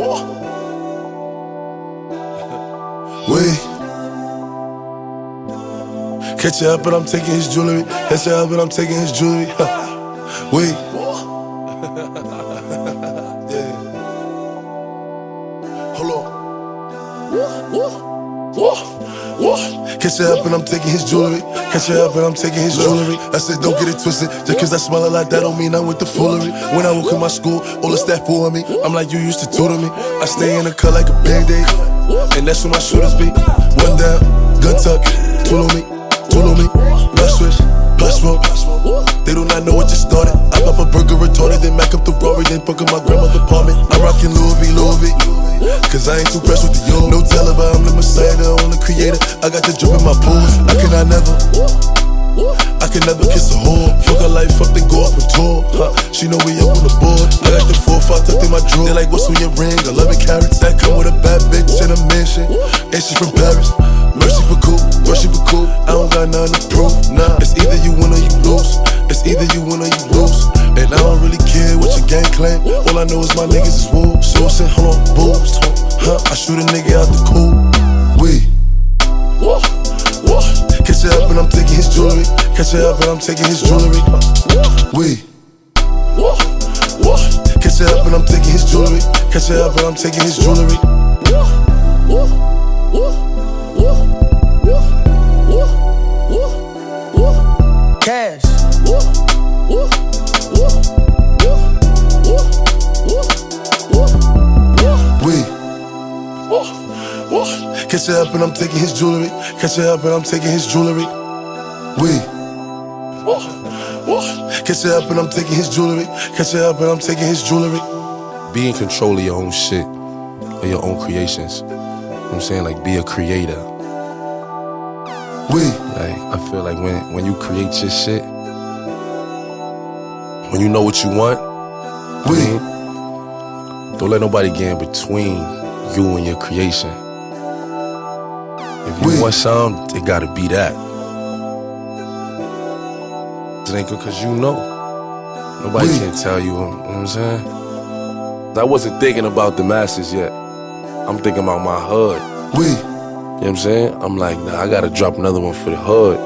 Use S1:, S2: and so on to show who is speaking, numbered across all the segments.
S1: Wait. Catch you up, but I'm taking his jewelry. Catch you up, but I'm taking his jewelry. Wait. Yeah. Hold on. Catch you up, and I'm taking his jewelry. Catch you up, and I'm taking his jewelry. I said, don't get it twisted. Just cause I smell it like that don't mean I'm with the foolery. When I walk in my school, all the staff for me. I'm like, you used to tutor me. I stay in the cut like a band-aid, and that's where my shooters be. One down, gun tuck, tool on me, blood switch, blood smoke. They do not know what just started. I pop a burger retarded, then Mac up the Rory, then fuck up my grandmother's apartment. I'm rocking Louis V, cause I ain't too pressed with the yo. No Taliban, I'm the Messiah, the only creator. I got the drip in my pools. I can never kiss a whore. Fuck her life up, then go up and tour. She know we up on the board. I got the 4-5 tucked in my drawer. They like, what's on your ring? 11 carats. That come with a bad bitch in a mansion, and she from Paris. Mercy but cool. I don't got nothing to prove. Nah, it's either you win or you lose. And I don't really care what your gang claim. All I know is my niggas is woo. So I said, hold on, booze. I shoot a nigga out the cool. Catch you up and I'm taking his jewelry. Catch you up and I'm taking his jewelry. Catch you up and I'm taking his jewelry. Catch you up and I'm taking his jewelry.
S2: Cash.
S1: Catch you up and I'm taking his jewelry. Catch you up and I'm taking his jewelry. Catch you up and I'm taking his jewelry. Catch you up and I'm taking his jewelry.
S3: Be in control of your own shit, or your own creations. You know what I'm saying? Like, be a creator. Like, I feel like when you create your shit, when you know what you want, don't let nobody get in between you and your creation. If you want something, it gotta be that. It ain't good cause you know. Nobody can tell you, you know what I'm saying? I wasn't thinking about the masses yet. I'm thinking about my hood. You know what I'm saying? I'm like, nah, I gotta drop another one for the hood.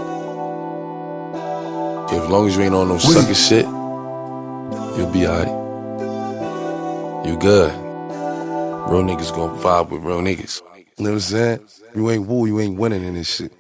S3: As long as you ain't on no sucker shit, you'll be alright. You good. Real niggas gon' vibe with real niggas. You know what I'm saying? You ain't woo, you ain't winning in this shit.